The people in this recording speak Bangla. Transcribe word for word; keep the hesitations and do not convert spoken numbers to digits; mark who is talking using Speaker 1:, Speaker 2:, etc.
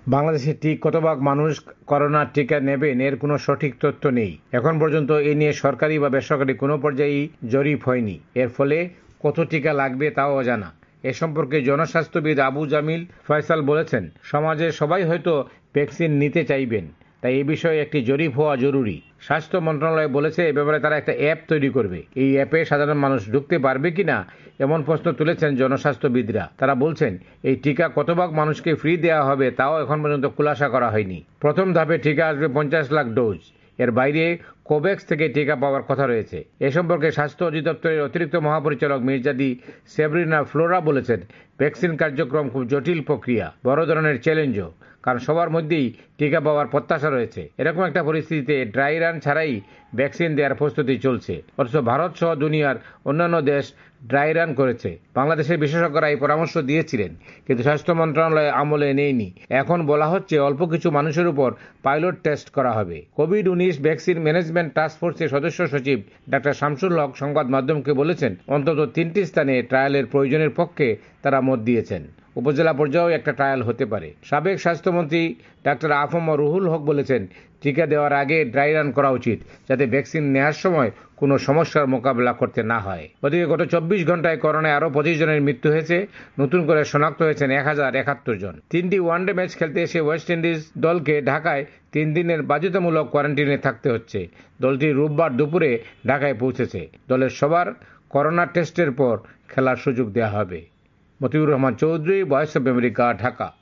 Speaker 1: বাংলাদেশে ঠিক কত ভাগ মানুষ করোনার টিকা নেবেন এর কোনো সঠিক তথ্য নেই। এখন পর্যন্ত এ নিয়ে সরকারি বা বেসরকারি কোনো পর্যায়েই জরিপ হয়নি। এর ফলে কত টিকা লাগবে তাও অজানা। এ সম্পর্কে জনস্বাস্থ্যবিদ আবু জামিল ফয়সাল বলেছেন, সমাজের সবাই হয়তো ভ্যাকসিন নিতে চাইবেন, তাই এ বিষয়ে একটি জরিপ হওয়া জরুরি। স্বাস্থ্য মন্ত্রণালয় বলেছে এ ব্যাপারে তারা একটা অ্যাপ তৈরি করবে। এই অ্যাপে সাধারণ মানুষ ঢুকতে পারবে কিনা এমন প্রশ্ন তুলেছেন জনস্বাস্থ্যবিদরা। তারা বলছেন এই টিকা কত ভাগ মানুষকে ফ্রি দেওয়া হবে তাও এখন পর্যন্ত খুলাসা করা হয়নি। প্রথম ধাপে টিকা আসবে পঞ্চাশ লাখ ডোজ। এর বাইরে কোভ্যাক্স থেকে টিকা পাওয়ার কথা রয়েছে। এ সম্পর্কে স্বাস্থ্য অধিদপ্তরের অতিরিক্ত মহাপরিচালক মির্জাদি সেব্রিনা ফ্লোরা বলেছেন, ভ্যাকসিন কার্যক্রম খুব জটিল প্রক্রিয়া, বড় ধরনের চ্যালেঞ্জও, কারণ সবার মধ্যেই টিকা পাওয়ার প্রত্যাশা রয়েছে। এরকম একটা পরিস্থিতিতে ড্রাই রান ছাড়াই ভ্যাকসিন দেওয়ার প্রস্তুতি চলছে। অথচ ভারত সহ দুনিয়ার অন্যান্য দেশ ড্রাই রান করেছে। বাংলাদেশের বিশেষজ্ঞরা এই পরামর্শ দিয়েছিলেন, কিন্তু স্বাস্থ্য মন্ত্রণালয় আমলে নেয়নি। এখন বলা হচ্ছে অল্প কিছু মানুষের উপর পাইলট টেস্ট করা হবে। কোভিড উনিশ ভ্যাকসিন ম্যানেজমেন্ট টাস্ক ফোর্সের সদস্য সচিব ডাক্তার শামসুল হক সংবাদ মাধ্যমকে বলেছেন, অন্তত তিনটি স্থানে ট্রায়ালের প্রয়োজনের পক্ষে তারা মত দিয়েছেন। উপজেলা পর্যায়েও একটা ট্রায়াল হতে পারে। সাবেক স্বাস্থ্যমন্ত্রী ডাক্তার আফম রুহুল হক বলেছেন, টিকা দেওয়ার আগে ড্রাই রান করা উচিত, যাতে ভ্যাকসিন নেওয়ার সময় কোনো সমস্যার মোকাবেলা করতে না হয়। ওদিকে গত চব্বিশ ঘন্টায় করোনায় আরও পঁচিশ জনের মৃত্যু হয়েছে। নতুন করে শনাক্ত হয়েছেন এক হাজার একাত্তর জন। তিনটি ওয়ানডে ম্যাচ খেলতে এসে ওয়েস্ট ইন্ডিজ দলকে ঢাকায় তিন দিনের বাধ্যতামূলক কোয়ারেন্টিনে থাকতে হচ্ছে। দলটি রোববার দুপুরে ঢাকায় পৌঁছেছে। দলের সবার করোনা টেস্টের পর খেলার সুযোগ দেওয়া হবে। Motiur Rahman Chowdhury, voice of America, Dhaka.